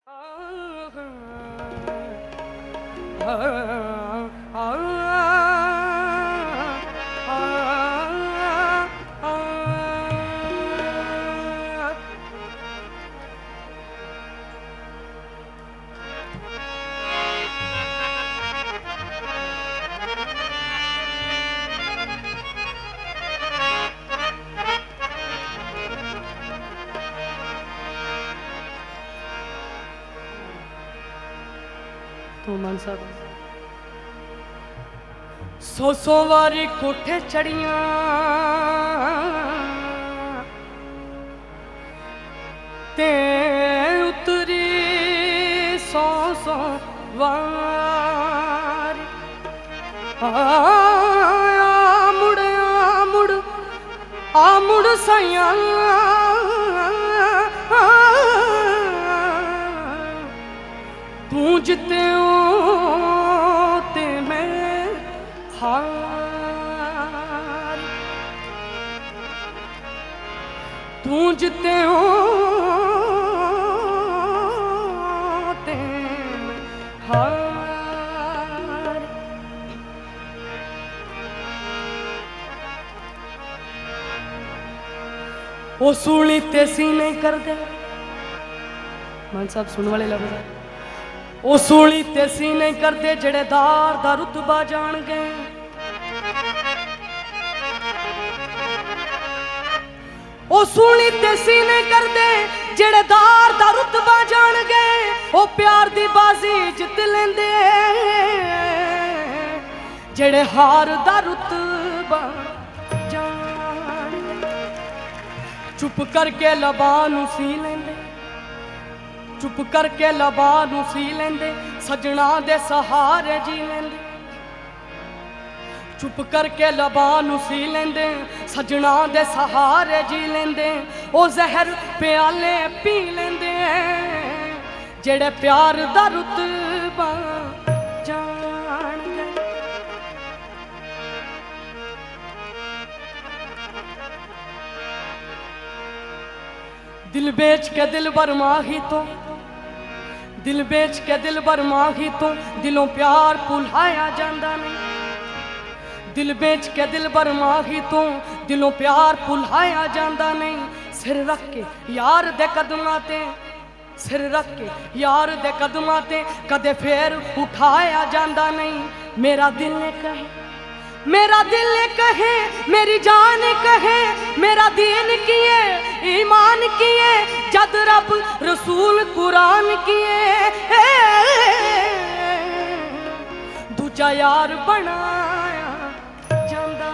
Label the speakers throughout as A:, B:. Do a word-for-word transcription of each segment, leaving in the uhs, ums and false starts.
A: तो मान साहब सौ सौ वारी कोठे चढ़िया ते उतरी सौ सौ वारी आ मुड़ आ मुड़ आ मुड़ सैया तू जिते ते मैं हार तू जिते ते मैं हार ओ सूली ते सीने कर दे मान साहब सुन वाले लग रहे ओ सूली ते सीने करते जड़े दार दा रुतबा जान गए ओ सूली ते सीने करते जड़े दार दा रुतबा जान गए ओ प्यार दी बाजी जित लेंदे जड़े हार दा रुतबा जान चुप करके लबानू सी लेंदे चुप करके लबा नू सी लेंदे सजना दे सहारे जी लेंदे चुप करके लबा नू सी लेंदे सजना दे सहारे जी लेंदे ओ जहर प्याले पी लेंदे जेड़े प्यार दा रुतबा जान गए दिल बेच के दिल बरमाही तो दिल बेच के दिल बरमाही तो दिलों प्यार भुलाया जांदा नहीं दिल बेच के दिल बरमाही तो दिलों प्यार भुलाया जांदा नहीं सिर रख के यार दे कदमां ते सिर रख के यार दे कदमां ते कदे फेर उठाया जांदा नहीं मेरा दिल ने कहे मेरा दिल कहे मेरी जान कहे मेरा दीन किए ईमान किए जद रब रसूल कुरान किए दूजा यार बनाया जांदा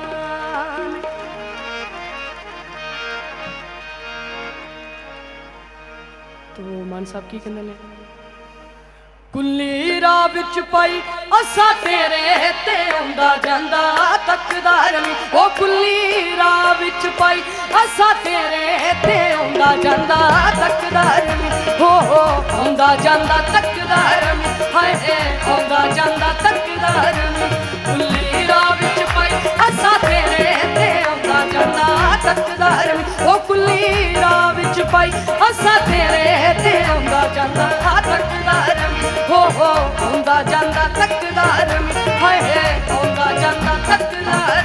A: तो मान साहब की कहंदे ने कुल्ली राह विच पाई असा तेरे ते आंदा जांदा तकदार नी ओ कुल्ली राह विच पाई असा तेरे ते आंदा जांदा तकदार नी हो हो आंदा जांदा तकदार नी हाय आंदा जांदा तकदार नी कुल्ली राह विच पाई असा तेरे ते आंदा जांदा तकदार नी ओ कुल्ली राह विच पाई असा तेरे ते आंदा जांदा तकदार नी हो हो आंदा जांदा तकदार हाय आंदा जांदा तकदार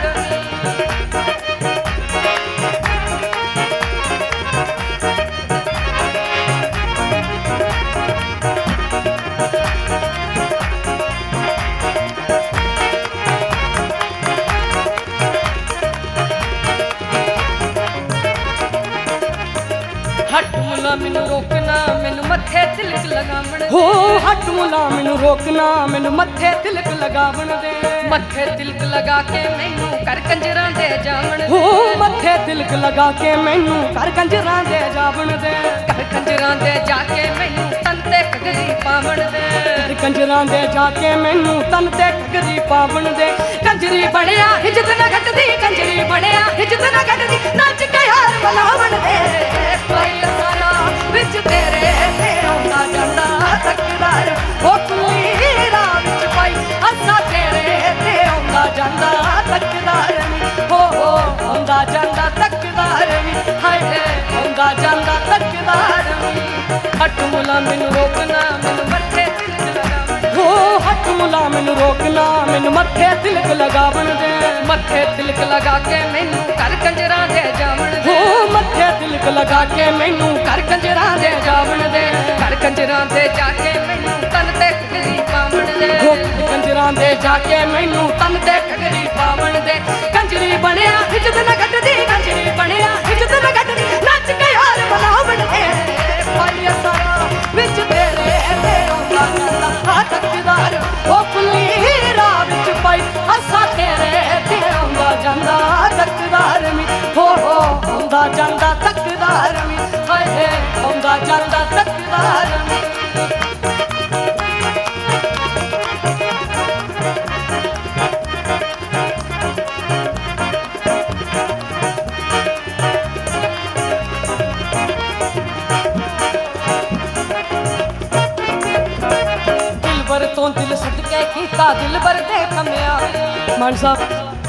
A: हट मुला मैनू रोकना मैनू मथे तिलक लगावण हो हट मुला मैनू रोकना मैनू मथे तिलक लगावण दे मथे तिलक लगा के मैनू कर कंजरां दे जावण हो मथे तिलक लगा के मैनू कर कंजरां दे जावण दे कर कंजरां दे जाके मैनू तन ते कगरी पावण दे कंजरां दे जाके मैनू तन ते कगरी पावण दे कंजरी बणिया इज्जत ना घटदी कंजरी बणिया इज्जत ना घटदी नच के यार मनावण दे सारा विच तेरे ते आंदा जांदा तकदार ओ कुल्ली राह विच पाई असा तेरे ते आंदा जांदा तकदार हो हो आंदा जांदा तकदार हाय आंदा जांदा तकदार हट ਮੁਲਾ ਮੈਨੂੰ ਰੋਕਣਾ ਮੈਨੂੰ ਮੱਥੇ ਤਿਲਕ ਲਗਾਵਣ
B: ਹੋ ਹੱਟ ਮੁਲਾ ਮੈਨੂੰ ਰੋਕਣਾ ਮੈਨੂੰ ਮੱਥੇ ਤਿਲਕ ਲਗਾਵਣ ਦੇ
A: ਮੱਥੇ ਤਿਲਕ ਲਗਾ ਕੇ ਮੈਨੂੰ ਘਰ ਕੰਜਰਾਂ ਦੇ ਜਾਵਣ ਦੇ
B: ਹੋ ਮੱਥੇ ਤਿਲਕ ਲਗਾ ਕੇ ਮੈਨੂੰ
A: ਘਰ ਕੰਜਰਾਂ ਦੇ ਜਾਵਣ ਦੇ ਘਰ ਕੰਜਰਾਂ ਦੇ ਜਾ ਕੇ ਮੈਨੂੰ ਤਨ ਤੇ ਘਗਰੀ ਪਾਵਣ ਦੇ
B: ਹੋ ਕੰਜਰਾਂ ਦੇ ਜਾ ਕੇ ਮੈਨੂੰ
A: ਤਨ ਤੇ ਘਗਰੀ ਪਾਵਣ ਦੇ
B: ਕੰਜਰੀ ਬਣਿਆ ਇੱਜ਼ਤ ਨਾ ਘਟਦੀ ਕੰਜਰੀ ਬਣਿਆ ਇੱਜ਼ਤ ਨਾ ਘਟਦੀ ਨੱਚ ਕੇ ਹਾਰ ਬਣਾਵਣ ਦੇ ਪਾਈਆ ਸਾਰਾ ਵਿੱਚ ਤੇਰੇ ਤੇ ਆਉਂਦਾ ਜਾਂਦਾ ਆ ਤੱਕਦਾਰ ਉਹ ਖੁੱਲੀ ਰਾਹ ਵਿੱਚ ਪਾਈ ਅਸਾਂ ਤੇਰੇ ਤੇ ਆਉਂਦਾ ਜਾਂਦਾ ਤੱਕਦਾਰ ਮੀ ਹੋ ਹੋ ਆਉਂਦਾ ਜਾਂਦਾ ਤੱਕਦਾਰ ਮੀ ਹਾਏ ਆਉਂਦਾ ਜਾਂਦਾ ਤੱਕਦਾਰ ਮੀ ਤੋਂ ਦਿਲ ਸਦਕੇ ਕੀਤਾ ਦਿਲ ਭਰ ਦੇ ਕਮਿਆ ਮਾਨ ਸਾਹਿਬ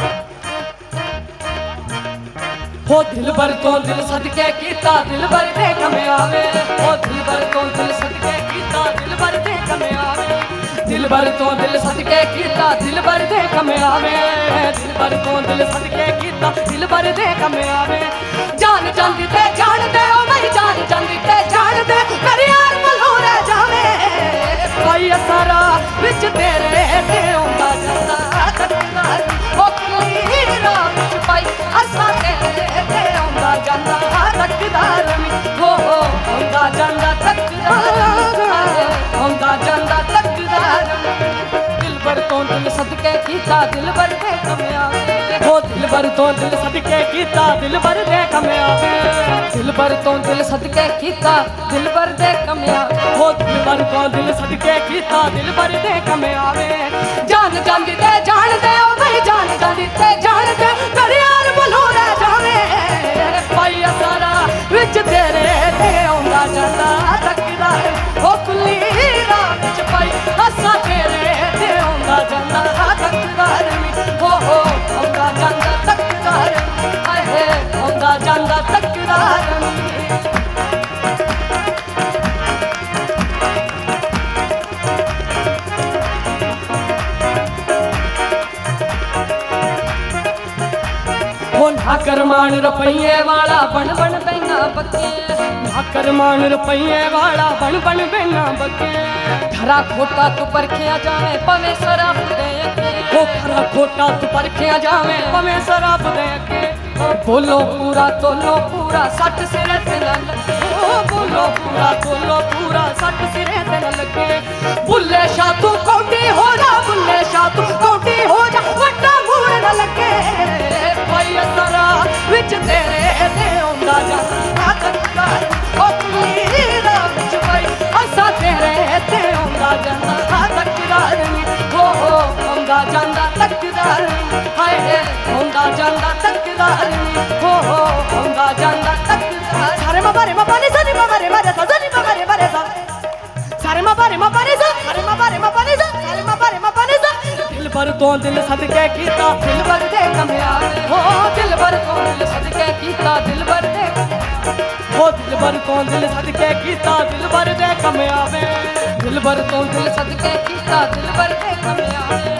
B: ਹੋ ਦਿਲ ਭਰ ਤੋਂ ਦਿਲ ਸਦਕੇ ਕੀਤਾ ਦਿਲ ਭਰ ਦੇ ਕਮਿਆ ਵੇ ਹੋ ਦਿਲ ਭਰ ਤੋਂ ਦਿਲ ਸਦਕੇ ਕੀਤਾ ਦਿਲ ਭਰ ਦੇ ਕਮਿਆ ਵੇ ਦਿਲ ਭਰ ਤੋਂ ਦਿਲ ਸਦਕੇ ਕੀਤਾ ਦਿਲ ਭਰ ਦੇ ਕਮਿਆ ਵੇ ਦਿਲ ਭਰ ਤੋਂ ਦਿਲ ਸਦਕੇ ਕੀਤਾ ਦਿਲ ਭਰ ਦੇ ਕਮਿਆ ਵੇ ਜਾਨ ਜਾਂਦੀ ਤੇ ਜਾਣ ਦੇ ਓ ਮੇਰੀ ਜਾਨ ਜਾਂਦੀ ਤੇ ਜਾਣ ਦੇ ਮੇਰੇ ਯਾਰ ਮਲੋਂ ਰਹਿ ਜਾਵੇ ਪਾਈ ਸਾਰਾ ਵਿੱਚ ਤੇਰੇ ਤੇ ਆਉਂਦਾ ਜਾਂਦਾ ਤੱਕਦਾਰ ਉਹ ਖੁੱਲੀ ਰਾਹ ਵਿੱਚ ਪਾਈ ਅਸਾਂ ਤੇਰੇ ਤੇ ਆਉਂਦਾ ਜਾਂਦਾ ਤੱਕਦਾਰ ਹੋ ਹੋ ਆਉਂਦਾ ਜਾਂਦਾ ਤੱਕਦਾਰ ਆਉਂਦਾ ਜਾਂਦਾ ਤੱਕਦਾਰ ਦਿਲ ਭਰ ਤੋਂ ਦਿਲ ਸਦਕੇ ਕੀਤਾ ਦਿਲ ਭਰ ਦੇ ਕਮਿਆ ਹੋ ਦਿਲ ਭਰ ਤੋਂ ਦਿਲ ਸਦਕੇ ਕੀਤਾ ਦਿਲ ਭਰ ਦੇ ਕਮਿਆ ਦਿਲ ਭਰ ਤੋਂ ਦਿਲ ਸਦਕੇ ਕੀਤਾ ਦਿਲ ਭਰ ਦੇ ਕਮਿਆ ਹੋ ਦਿਲ ਭਰ ਤੋਂ ਦਿਲ ਸਦਕੇ ਕੀਤਾ ਦਿਲ ਭਰ ਦੇ ਕਮਿਆ ਵੇ ਜਾਨ ਜਾਂਦੀ ਤੇ ਜਾਣ ਦੇ ਓ ਬਈ ਜਾਨ ਜਾਂਦੀ ਤੇ ਜਾਣ ਦੇ ਮੇਰੇ ਯਾਰ ਭੁੱਲੋਂ ਰਹਿ ਜਾਵੇ ਪਾਈ ਸਾਰਾ ਵਿੱਚ ਤੇਰੇ ਤੇ ਆਉਂਦਾ ਜਾਂਦਾ ਤੱਕਦਾਰ ਹੋ ਖੁੱਲੀ ਰਾਹ ਵਿੱਚ ਪਾਈ ਅਸਾਂ ਤੇਰੇ ਤੇ ਆਉਂਦਾ ਜਾਂਦਾ ਤੱਕਦਾਰ ਹੋ ਹੋ ਆਉਂਦਾ ਜਾਂਦਾ ਤੱਕਦਾਰ ਹਾਏ ਆਉਂਦਾ ਜਾਂਦਾ ਤੱਕਦਾਰ ਨਾ ਕਰਮਾਨ ਰੁਪਈਏ ਵਾਲਾ ਬਣ ਬਣ ਬੈਨਾ ਬੱਕੇ ਨਾ ਕਰਮਾਨ ਰੁਪਈਏ ਵਾਲਾ ਬਣ ਬਣ ਬੈਨਾ ਬੱਕੇ ਖਰਾ ਖੋਟਾ ਤੂੰ ਪਰਖਿਆ ਜਾਵੇਂ ਭਵੇਂ ਸ਼ਰਾਬ ਦੇ ਅੱਗੇ ਉਹ ਖਰਾ ਖੋਟਾ ਤੂੰ ਪਰਖਿਆ ਜਾਵੇਂ ਭਵੇਂ ਸ਼ਰਾਬ ਦੇ ਅੱਗੇ ਬੋਲੋ ਪੂਰਾ ਤੋਲੋ ਪੂਰਾ ਸੱਟ ਸਿਰੇ ਤੇ ਨਾ ਲੱਗੇ ਉਹ ਬੋਲੋ ਪੂਰਾ ਤੋਲੋ ਪੂਰਾ ਸੱਟ ਸਿਰੇ ਤੇ ਨਾ ਲੱਗੇ ਬੁੱਲੇ ਸ਼ਾਹ ਤੂੰ ਕੌਡੀ ਹੋ ਜਾ ਬੁੱਲੇ ਸ਼ਾਹ ਤੂੰ ਕੌਡੀ ਹੋ ਜਾ ਵੱਡਾ ਮੂੜ ਨਾ ਲੱਗੇ ਪਾਈ ਸਾਰਾ ਵਿੱਚ ਤੇਰੇ ਤੇ ਆਉਂਦਾ ਜਾਂਦਾ ਤੱਕਦਾਰ ਉਹ ਖੁੱਲੀ ਰਾਹ ਵਿੱਚ ਪਾਈ ਅਸਾਂ ਤੇਰੇ ਤੇ ਆਉਂਦਾ ਜਾਂਦਾ ਤੱਕਦਾਰ ਹੋ ਹੋ ਆਉਂਦਾ ਜਾਂਦਾ ਤੱਕਦਾਰ ਹਾਏ ਆਉਂਦਾ ਜਾਂਦਾ ਤੱਕਦਾਰ ਹੋ ਹੋ ਆਉਂਦਾ ਜਾਂਦਾ ਤੱਕਦਾਰ ਸਾਰੇ ਮਾ ਬਾਰੇ ਮਾ ਪਾਣੀ ਸਨੀ ਮਾ ਬਾਰੇ ਬਾਰੇ ਸਨੀ ਮਾ ਬਾਰੇ ਬਾਰੇ ਸਾਰੇ ਮਾ ਬਾਰੇ ਮਾ ਪਾਣੀ ਸਾਰੇ ਮਾ ਬਾਰੇ ਮਾ ਪਾਣੀ ਸਾਰੇ ਮਾ ਬਾਰੇ ਮਾ ਪਾਣੀ ਦਿਲ ਭਰ ਤੋਂ ਦਿਲ ਸਦਕੇ ਕੀਤਾ ਦਿਲ ਭਰ ਦੇ ਕਮਿਆ ਹੋ ਦਿਲ ਭਰ ਤੋਂ ਦਿਲ ਸਦਕੇ ਕੀਤਾ ਦਿਲ ਭਰ ਦੇ ਹੋ ਦਿਲ ਭਰ ਤੋਂ ਦਿਲ ਸਦਕੇ ਕੀਤਾ ਦਿਲ ਭਰ ਦੇ ਕਮਿਆ ਵੇ ਦਿਲ ਭਰ ਤੋਂ ਦਿਲ ਸਦਕੇ ਕੀਤਾ ਦਿਲ ਭਰ ਦੇ ਕਮਿਆ